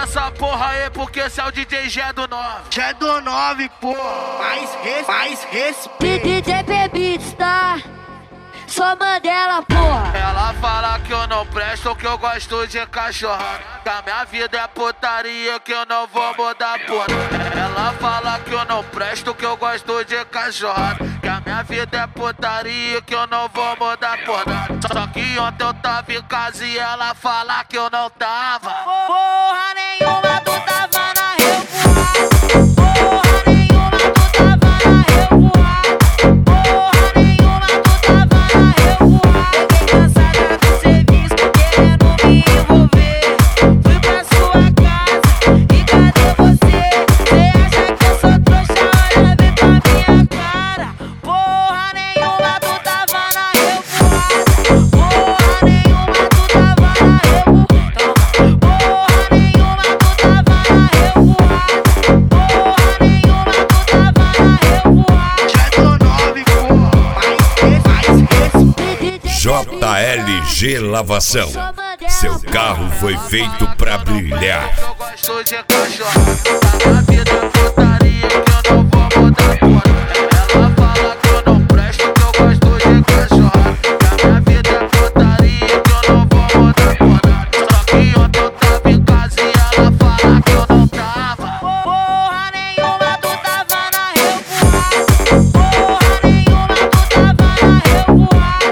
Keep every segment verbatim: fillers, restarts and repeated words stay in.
essa porra aí, porque esse é o D J G do nove. G do nove, pô. Mais res, mais respeito. D J Bebitos, tá? Só Mandela, porra. Ela fala que eu não presto, que eu gosto de cachorrada, que a minha vida é putaria, que eu não vou mudar, porra. Ela fala que eu não presto, que eu gosto de cachorrada, que a minha vida é putaria, que eu não vou mudar, porra. Só que ontem eu tava em casa e ela fala que eu não tava. Porra nenhuma, tu tava na revoada. Porra nenhuma, tu tava na revoada. Porra nenhuma, tu tava na revoada. Fiquei cansada do serviço, querendo me envolver. Fui pra sua casa e cadê você? Cê acha que eu sou trouxa? Olha bem pra minha cara. Porra nenhuma, tu tava na revoada. Porra nenhuma, tu tava na revoada. Porra nenhuma, tu tava na revoada. Porra nenhuma, tu tava na revoada. G do nove, pô. Mais res, mais respeito. J L G Lavação. Seu carro foi feito pra brilhar. Eu gosto de cachorrada, que a minha vida é putaria, que eu não vou mudar, porra. Ela fala que eu não presto, que eu gosto de cachorrada, que a minha vida é putaria, que eu não vou mudar, porra. Só que ontem eu tava em casa e ela fala que eu não tava. Porra nenhuma, tu tava na revoada. Porra nenhuma, tu tava na revoada.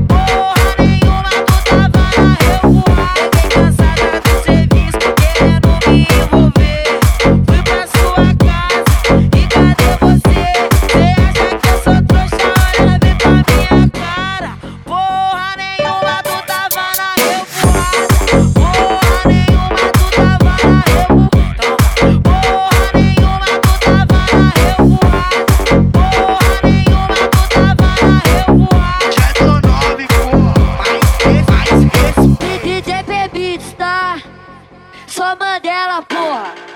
Porra nenhuma, tu tava na revoada. Fiquei cansada do serviço, querendo me envolver. Fui pra sua casa e cadê você? Cê acha que eu sou trouxa? Olha bem pra minha cara. Porra nenhuma, tu tava na revoada. Porra nenhuma, tu tava na revoada. Porra nenhuma, tu tava na revoada. Porra nenhuma, tu tava na revoada. G do nove, pô. Mais res, mais respeito. D J Bebitos, tá? Só Mandela, porra.